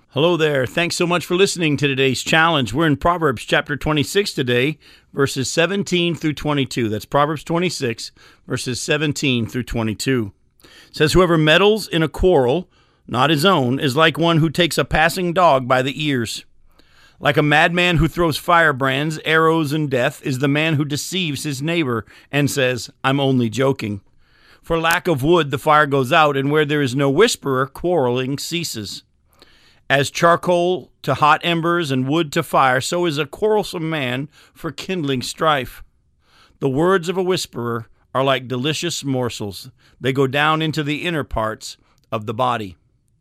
Hello there. Thanks so much for listening to today's challenge. We're in Proverbs chapter 26 today, verses 17 through 22. That's Proverbs 26, verses 17 through 22. It says, "Whoever meddles in a quarrel, not his own, is like one who takes a passing dog by the ears. Like a madman who throws firebrands, arrows, and death is the man who deceives his neighbor and says, 'I'm only joking.' For lack of wood, the fire goes out, and where there is no whisperer, quarreling ceases. As charcoal to hot embers and wood to fire, so is a quarrelsome man for kindling strife. The words of a whisperer are like delicious morsels. They go down into the inner parts of the body."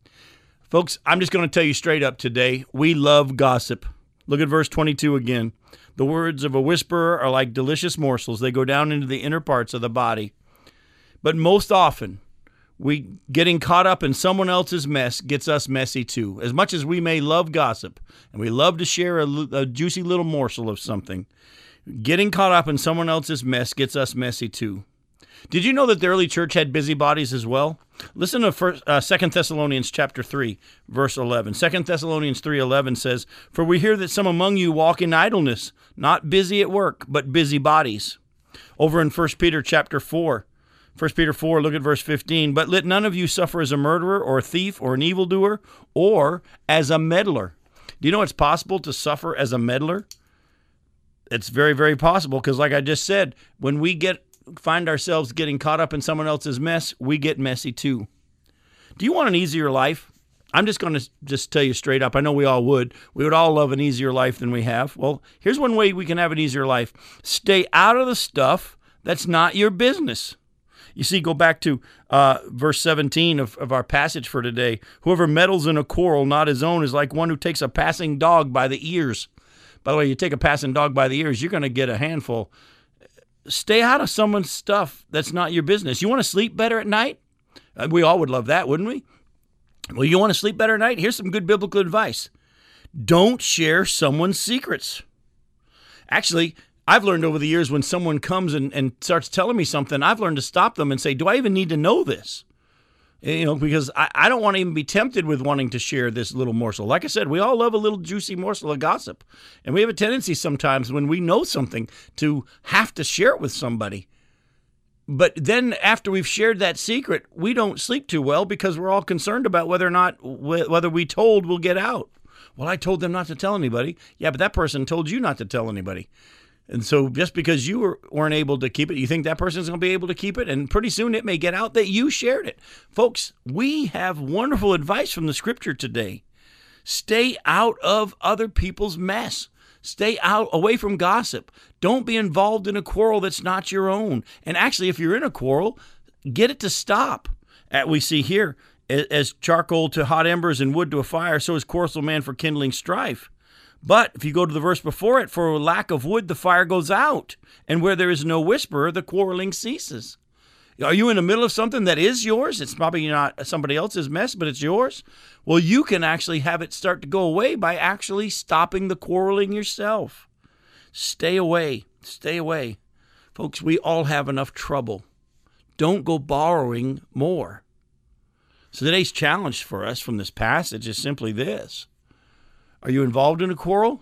Folks, I'm just going to tell you straight up today, we love gossip. Look at verse 22 again. The words of a whisperer are like delicious morsels. They go down into the inner parts of the body. But most often, we getting caught up in someone else's mess gets us messy too. As much as we may love gossip and we love to share a juicy little morsel of something, getting caught up in someone else's mess gets us messy too. Did you know that the early church had busybodies as well? Listen to 2 Thessalonians chapter 3, verse 11. 2 Thessalonians 3:11 says, "For we hear that some among you walk in idleness, not busy at work, but busybodies." Over in 1 Peter chapter 4, 1 Peter 4, look at verse 15. "But let none of you suffer as a murderer or a thief or an evildoer or as a meddler." Do you know it's possible to suffer as a meddler? It's very, very possible because like I just said, when we find ourselves getting caught up in someone else's mess, we get messy too. Do you want an easier life? I'm just going to just tell you straight up. I know we all would. We would all love an easier life than we have. Well, here's one way we can have an easier life. Stay out of the stuff that's not your business. You see, go back to verse 17 of our passage for today. "Whoever meddles in a quarrel, not his own, is like one who takes a passing dog by the ears." By the way, you take a passing dog by the ears, you're going to get a handful. Stay out of someone's stuff that's not your business. You want to sleep better at night? We all would love that, wouldn't we? Well, you want to sleep better at night? Here's some good biblical advice. Don't share someone's secrets. Actually, I've learned over the years when someone comes and starts telling me something, I've learned to stop them and say, do I even need to know this? Because I don't want to even be tempted with wanting to share this little morsel. Like I said, we all love a little juicy morsel of gossip. And we have a tendency sometimes when we know something to have to share it with somebody. But then after we've shared that secret, we don't sleep too well because we're all concerned about whether we told will get out. Well, I told them not to tell anybody. Yeah, but that person told you not to tell anybody. And so just because you weren't able to keep it, you think that person's going to be able to keep it? And pretty soon it may get out that you shared it. Folks, we have wonderful advice from the scripture today. Stay out of other people's mess. Stay away from gossip. Don't be involved in a quarrel that's not your own. And actually, if you're in a quarrel, get it to stop. We see here, as charcoal to hot embers and wood to a fire, so is quarrelsome man for kindling strife. But if you go to the verse before it, for lack of wood, the fire goes out. And where there is no whisperer, the quarreling ceases. Are you in the middle of something that is yours? It's probably not somebody else's mess, but it's yours. Well, you can actually have it start to go away by actually stopping the quarreling yourself. Stay away. Stay away. Folks, we all have enough trouble. Don't go borrowing more. So today's challenge for us from this passage is simply this. Are you involved in a quarrel?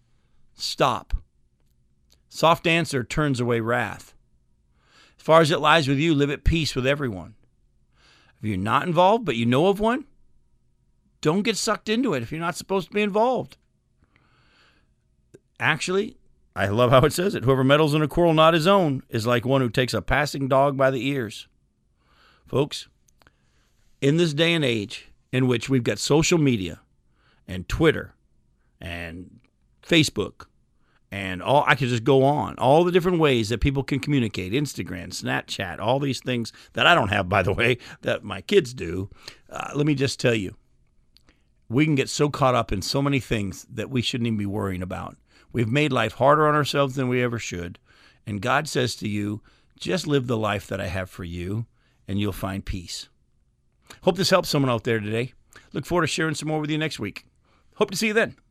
Stop. Soft answer turns away wrath. As far as it lies with you, live at peace with everyone. If you're not involved, but you know of one, don't get sucked into it if you're not supposed to be involved. Actually, I love how it says it. Whoever meddles in a quarrel not his own is like one who takes a passing dog by the ears. Folks, in this day and age in which we've got social media and Twitter and Facebook, and I could just go on. All the different ways that people can communicate, Instagram, Snapchat, all these things that I don't have, by the way, that my kids do. Let me just tell you, we can get so caught up in so many things that we shouldn't even be worrying about. We've made life harder on ourselves than we ever should. And God says to you, just live the life that I have for you, and you'll find peace. Hope this helps someone out there today. Look forward to sharing some more with you next week. Hope to see you then.